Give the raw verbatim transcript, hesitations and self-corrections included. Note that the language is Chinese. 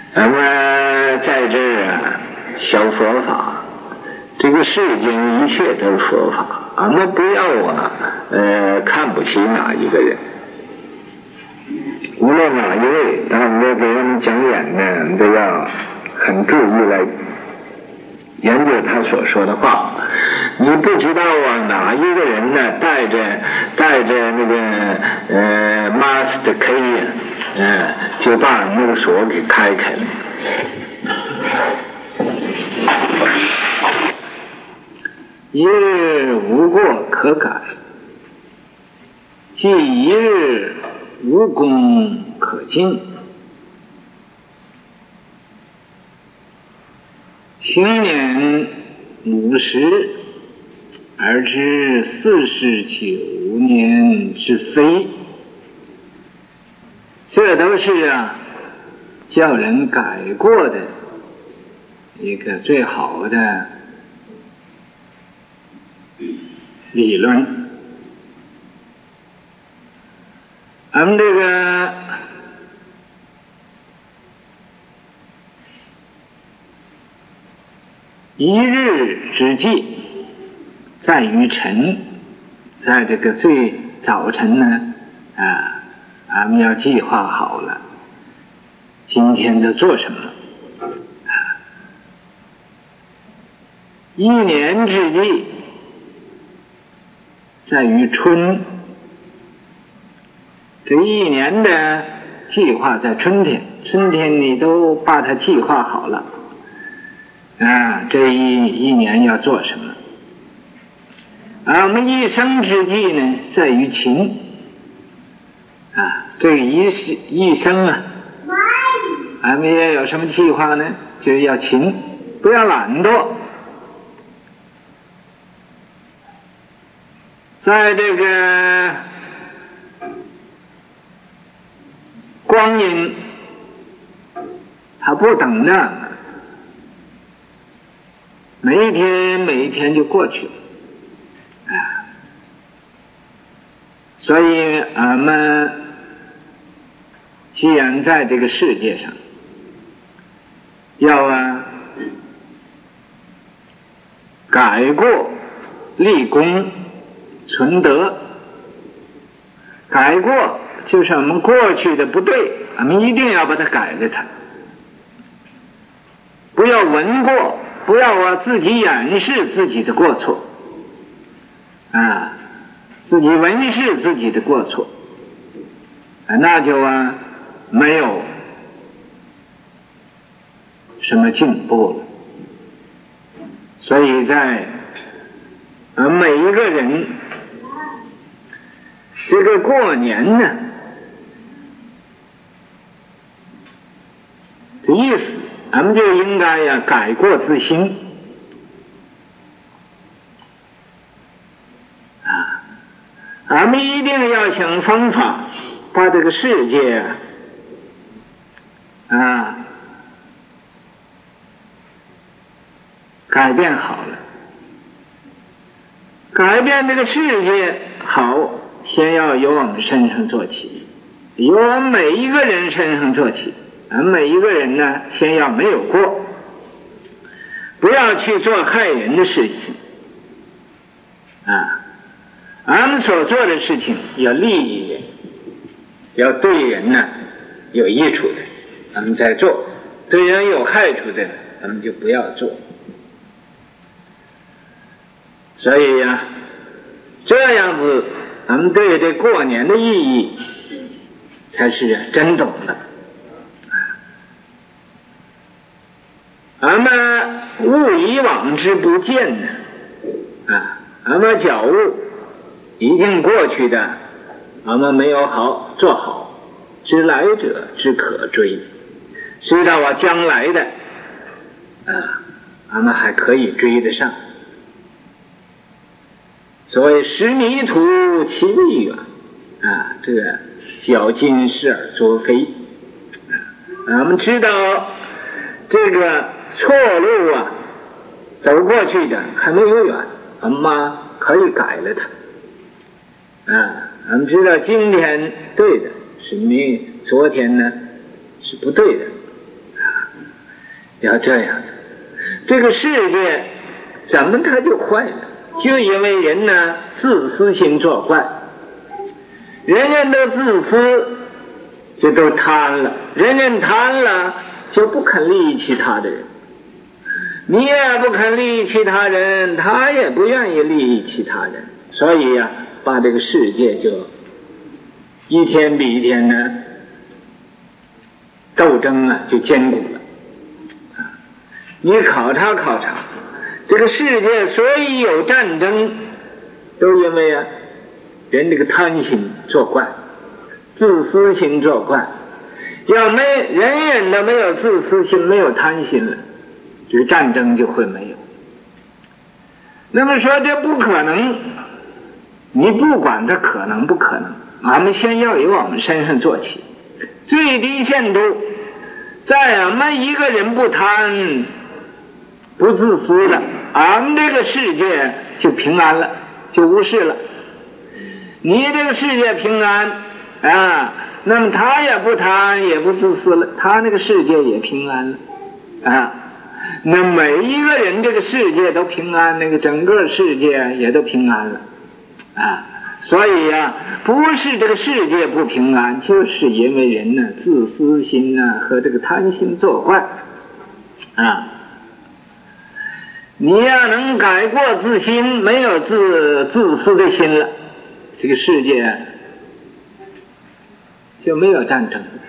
那么在这儿啊，小佛法，这个世间一切都是佛法，俺们不要啊，呃，看不起哪一个人，无论哪一位，当我们给他们讲演呢，都要很注意来研究他所说的话。你不知道啊，哪一个人呢，带着带着那个呃 Master Key 啊，呃，就把那个锁给开开了。一日无过可改，即一日无功可进。行年五十，而知四十九年之非。这都是啊，叫人改过的一个最好的理论。咱们这个一日之计在于晨，在这个最早晨呢，啊，咱们要计划好了，今天的做什么。啊，一年之计在于春，这一年的计划在春天，春天你都把它计划好了。啊，这一一年要做什么？啊，我们一生之计呢，在于勤。啊，这个一一生啊，俺们也有什么计划呢？就是要勤，不要懒惰。在这个光阴，它不等着。每一天每一天就过去了，啊，所以俺们既然在这个世界上，要啊改过立功存德。改过就是我们过去的不对，俺们一定要把它改了它，不要闻过。不要啊，自己掩饰自己的过错，啊，自己文饰自己的过错，啊，那就啊没有什么进步了。所以在啊每一个人这个过年呢的意思，咱们就应该呀改过自新啊！咱们一定要想方法把这个世界啊改变好了。改变这个世界好，先要由我们身上做起，由我们每一个人身上做起。俺每一个人呢，先要没有过，不要去做害人的事情啊！俺们所做的事情要利益人，要对人呢有益处的，咱们在做；对人有害处的，咱们就不要做。所以呀、啊，这样子，咱们对这过年的意义才是真懂的。俺们误以往之不见呢，啊，俺们觉悟已经过去的，俺们没有好做好，知来者之可追，知道啊将来的，啊，俺们还可以追得上。所谓识迷途其利远，啊，这个脚今失而作非，啊，俺们知道这个错路啊，走过去的还没有远，俺们可以改了它。啊，俺们知道今天对的是没，昨天呢是不对的。啊， 要这样，这个世界怎么它就坏了？就因为人呢自私心作怪，人人都自私，就都贪了，人人贪了就不肯利益其他的人，你也不肯利益其他人，他也不愿意利益其他人，所以呀、啊，把这个世界就一天比一天呢斗争啊就坚固了。你考察考察，这个世界所以有战争，都因为啊人这个贪心作怪，自私心作怪。要没人人都没有自私心，没有贪心了，这个战争就会没有。那么说这不可能，你不管它可能不可能，俺们先要由我们身上做起，最低限度在俺们一个人不贪不自私了，俺们这个世界就平安了，就无事了。你这个世界平安啊，那么他也不贪也不自私了，他那个世界也平安了啊。那每一个人这个世界都平安，那个整个世界也都平安了啊。所以呀、啊，不是这个世界不平安，就是因为人呢自私心呢和这个贪心作怪啊。你要能改过自新，没有自自私的心了，这个世界就没有战争。